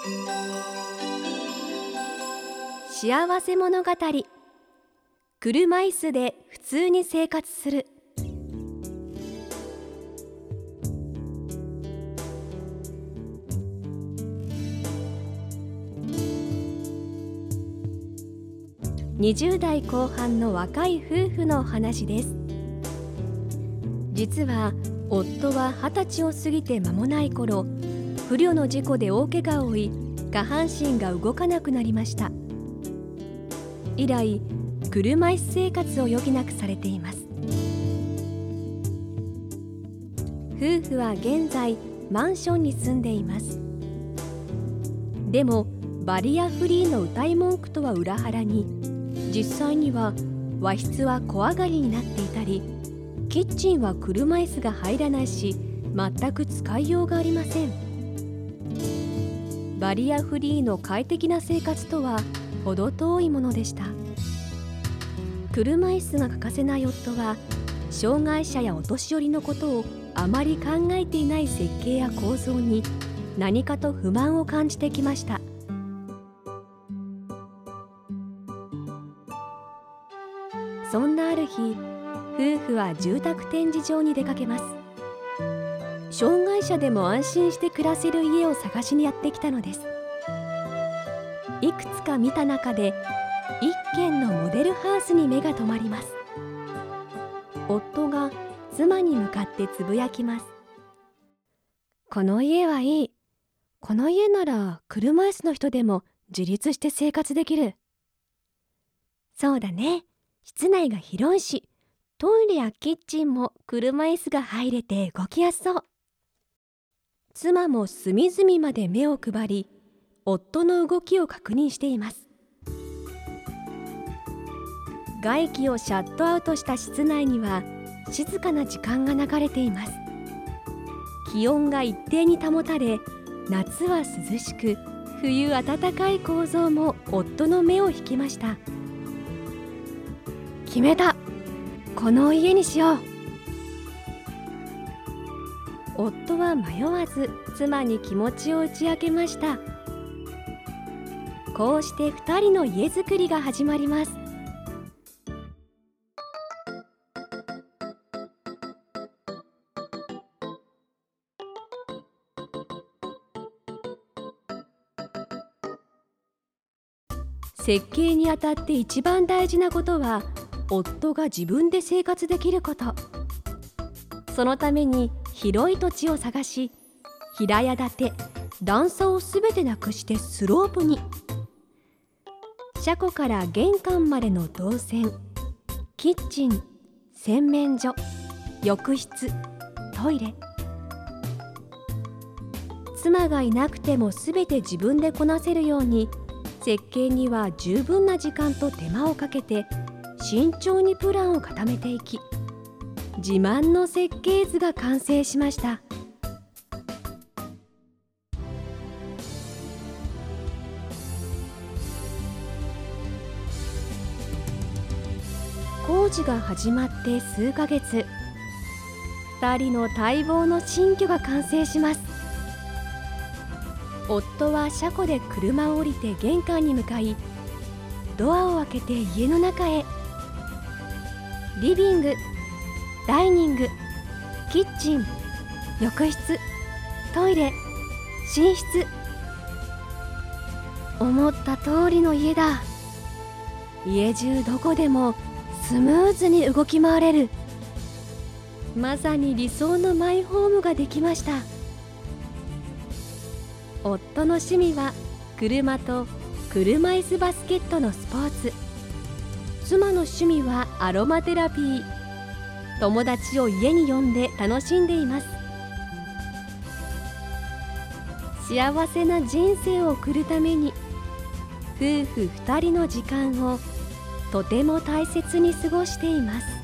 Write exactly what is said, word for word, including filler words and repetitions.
幸せ物語。車椅子で普通に生活する。にじゅう代後半の若い夫婦のお話です。実は夫は二十歳を過ぎて間もない頃、不慮の事故で大怪我を負い、下半身が動かなくなりました。以来、車椅子生活を余儀なくされています。夫婦は現在マンションに住んでいます。でもバリアフリーの謳い文句とは裏腹に、実際には和室は小上がりになっていたり、キッチンは車椅子が入らないし、全く使いようがありません。バリアフリーの快適な生活とは程遠いものでした。車椅子が欠かせない夫は、障害者やお年寄りのことをあまり考えていない設計や構造に何かと不満を感じてきました。そんなある日、夫婦は住宅展示場に出かけます。障害者でも安心して暮らせる家を探しにやってきたのです。いくつか見た中で、一軒のモデルハウスに目が留まります。夫が妻に向かってつぶやきます。この家はいい。この家なら車椅子の人でも自立して生活できる。そうだね。室内が広いし、トイレやキッチンも車椅子が入れて動きやすそう。妻も隅々まで目を配り、夫の動きを確認しています。外気をシャットアウトした室内には静かな時間が流れています。気温が一定に保たれ、夏は涼しく、冬暖かい構造も夫の目を引きました。決めた。この家にしよう。夫は迷わず妻に気持ちを打ち明けました。こうして二人の家づくりが始まります。設計にあたって一番大事なことは、夫が自分で生活できること。そのために広い土地を探し、平屋建て、段差をすべてなくしてスロープに。車庫から玄関までの動線、キッチン、洗面所、浴室、トイレ。妻がいなくてもすべて自分でこなせるように、設計には十分な時間と手間をかけて、慎重にプランを固めていき、自慢の設計図が完成しました。工事が始まって数ヶ月、二人の待望の新居が完成します。夫は車庫で車を降りて玄関に向かい、ドアを開けて家の中へ。リビング、ダイニング、キッチン、浴室、トイレ、寝室。思った通りの家だ。家中どこでもスムーズに動き回れる。まさに理想のマイホームができました。夫の趣味は車と車椅子バスケットのスポーツ。妻の趣味はアロマテラピー。友達を家に呼んで楽しんでいます。幸せな人生を送るために、夫婦二人の時間をとても大切に過ごしています。